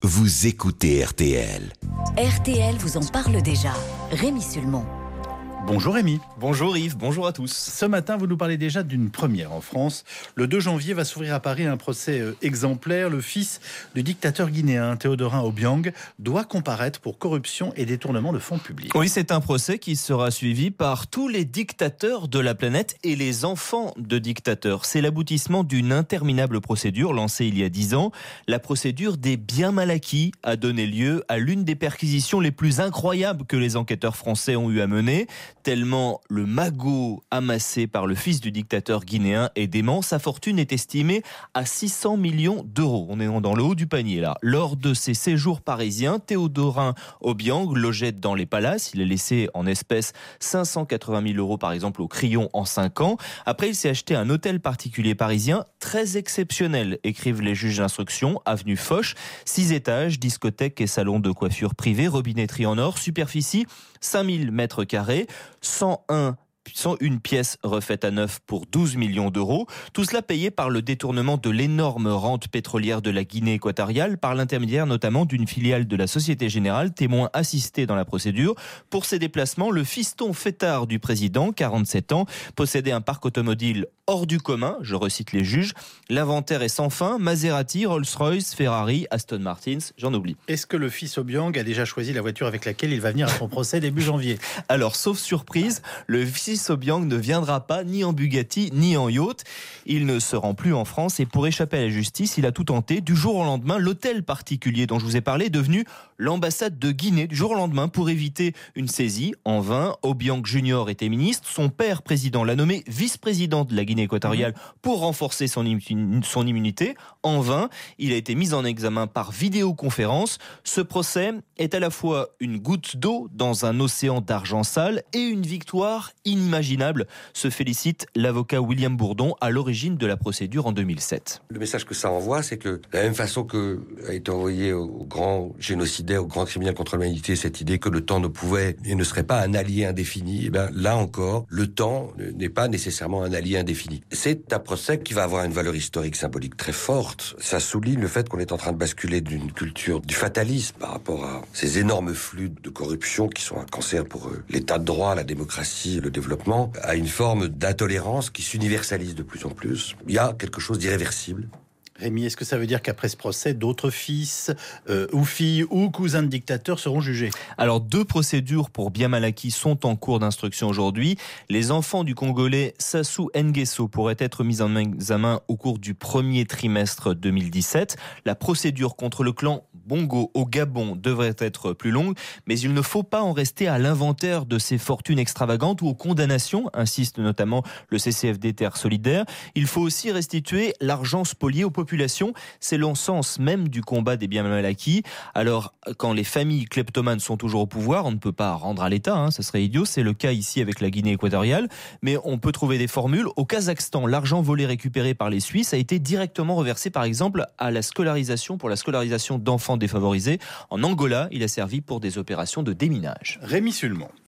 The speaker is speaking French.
vous écoutez RTL. RTL vous en parle déjà. Rémi Sulmon. Bonjour Rémi. Bonjour Yves, bonjour à tous. Ce matin, vous nous parlez déjà d'une première en France. Le 2 janvier va s'ouvrir à Paris un procès exemplaire. Le fils du dictateur guinéen Théodorin Obiang doit comparaître pour corruption et détournement de fonds publics. Oui, c'est un procès qui sera suivi par tous les dictateurs de la planète et les enfants de dictateurs. C'est l'aboutissement d'une interminable procédure lancée il y a 10 ans. La procédure des biens mal acquis a donné lieu à l'une des perquisitions les plus incroyables que les enquêteurs français ont eu à mener. Tellement le magot amassé par le fils du dictateur guinéen est dément, sa fortune est estimée à 600 millions d'euros. On est dans le haut du panier là. Lors de ses séjours parisiens, Théodorin Obiang logeait dans les palaces. Il a laissé en espèces 580 000 euros par exemple au Crillon en 5 ans. Après, il s'est acheté un hôtel particulier parisien très exceptionnel, écrivent les juges d'instruction, avenue Foch, 6 étages, discothèque et salon de coiffure privé, robinetterie en or, superficie 5000 mètres carrés, 101 pièces refaites à neuf pour 12 millions d'euros. Tout cela payé par le détournement de l'énorme rente pétrolière de la Guinée équatoriale par l'intermédiaire notamment d'une filiale de la Société Générale, témoin assisté dans la procédure. Pour ses déplacements, le fiston fêtard du président, 47 ans, possédait un parc automobile hors du commun, je recite les juges. L'inventaire est sans fin, Maserati, Rolls-Royce, Ferrari, Aston Martin, j'en oublie. Est-ce que le fils Obiang a déjà choisi la voiture avec laquelle il va venir à son procès début janvier ? Alors, sauf surprise, le fils Obiang ne viendra pas ni en Bugatti ni en yacht. Il ne se rend plus en France et pour échapper à la justice, il a tout tenté. Du jour au lendemain, l'hôtel particulier dont je vous ai parlé est devenu l'ambassade de Guinée. Du jour au lendemain, pour éviter une saisie, en vain, Obiang Junior était ministre. Son père président l'a nommé vice-président de la Guinée équatoriale pour renforcer son immunité. En vain, il a été mis en examen par vidéoconférence. Ce procès est à la fois une goutte d'eau dans un océan d'argent sale et une victoire inimaginable, se félicite l'avocat William Bourdon à l'origine de la procédure en 2007. Le message que ça envoie, c'est que de la même façon que a été envoyé aux grands génocidaires, aux grands criminels contre l'humanité, cette idée que le temps ne pouvait et ne serait pas un allié indéfini, et bien là encore, le temps n'est pas nécessairement un allié indéfini. C'est un procès qui va avoir une valeur historique symbolique très forte. Ça souligne le fait qu'on est en train de basculer d'une culture du fatalisme par rapport à ces énormes flux de corruption qui sont un cancer pour l'état de droit, la démocratie, le développement, à une forme d'intolérance qui s'universalise de plus en plus. Il y a quelque chose d'irréversible. Rémi, est-ce que ça veut dire qu'après ce procès, d'autres fils ou filles ou cousins de dictateurs seront jugés ? Alors, 2 procédures pour bien mal acquis sont en cours d'instruction aujourd'hui. Les enfants du Congolais Sassou Nguesso pourraient être mis en examen au cours du premier trimestre 2017. La procédure contre le clan Bongo au Gabon devrait être plus longue, mais il ne faut pas en rester à l'inventaire de ces fortunes extravagantes ou aux condamnations, insiste notamment le CCFD Terre Solidaire. Il faut aussi restituer l'argent spolié aux populations. C'est le sens même du combat des biens mal acquis. Alors, quand les familles kleptomanes sont toujours au pouvoir, on ne peut pas rendre à l'État, ça serait idiot. C'est le cas ici avec la Guinée équatoriale, mais on peut trouver des formules. Au Kazakhstan, l'argent volé récupéré par les Suisses a été directement reversé, par exemple, à la scolarisation, pour la scolarisation d'enfants défavorisés. En Angola, il a servi pour des opérations de déminage. Rémi Sulmon.